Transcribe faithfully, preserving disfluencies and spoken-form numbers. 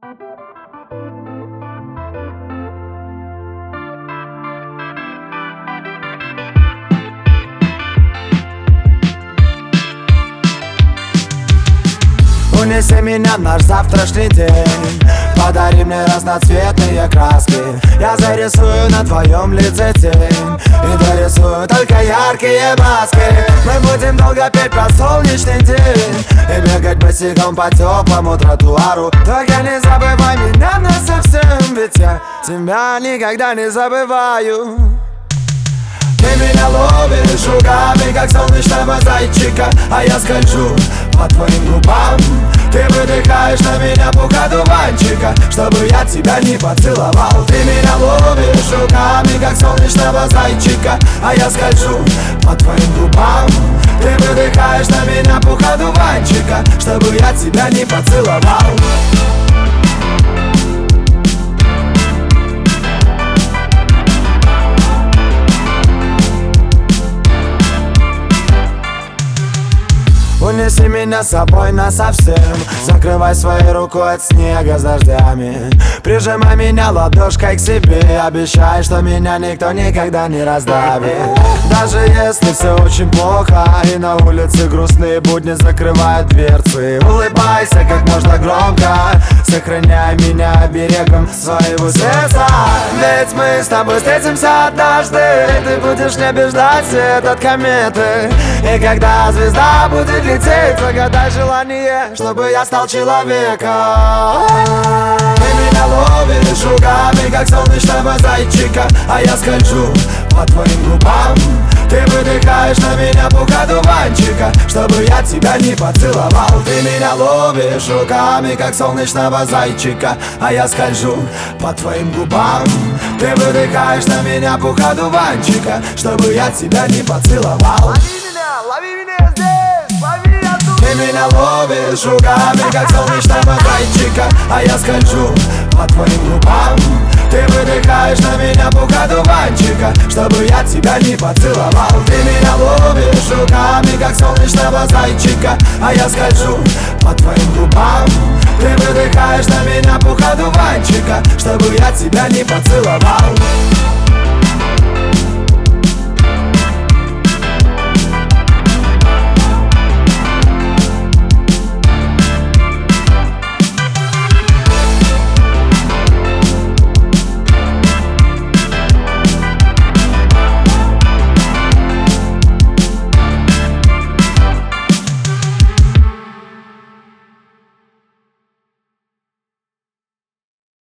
Унеси меня в наш завтрашний день, подари мне разноцветные краски. Я зарисую на твоем лице тень и дорисую только яркие маски. Мы будем долго петь про солнечный день и бегать босиком по теплому тротуару. Только не забывай меня насовсем, ведь я тебя никогда не забываю. Ты меня ловишь руками, как солнечного зайчика, а я скольжу по твоим губам. Ты выдыхаешь на меня пух одуванчика, чтобы я тебя не поцеловал. Ты меня ловишь руками, как солнечного зайчика, а я скольжу по твоим губам. Ты выдыхаешь на меня пух одуванчика, чтобы я тебя не поцеловал. Унеси меня с собой насовсем, закрывай своей рукой от снега с дождями. Прижимай меня ладошкой к себе, обещай, что меня никто никогда не раздавит. Даже если все очень плохо и на улице грустные будни закрывают дверцы, улыбайся как можно громко, сохраняй меня оберегом своего сердца. Ведь мы с тобой встретимся однажды, ты будешь в небе ждать свет от кометы. И когда звезда будет лететь, загадай желание, чтобы я стал человеком. Ты меня ловишь руками, как солнечного зайчика, а я скольжу по твоим губам. Ты выдыхаешь на меня пух одуванчика, чтобы я тебя не поцеловал. Ты меня ловишь руками, как солнечного зайчика, а я скольжу по твоим губам. Ты выдыхаешь на меня пух одуванчика, чтобы я тебя не поцеловал. Лови меня здесь, лови оттуда. Ты меня ловишь руками, как солнечного зайчика, а я скольжу по твоим губам. Ты выдыхаешь на меня пух одуванчика, чтобы я тебя не поцеловал. Ты меня ловишь руками, как солнечного зайчика, а я скольжу по твоим губам. Ты выдыхаешь на меня пух одуванчика, чтобы я тебя не поцеловал.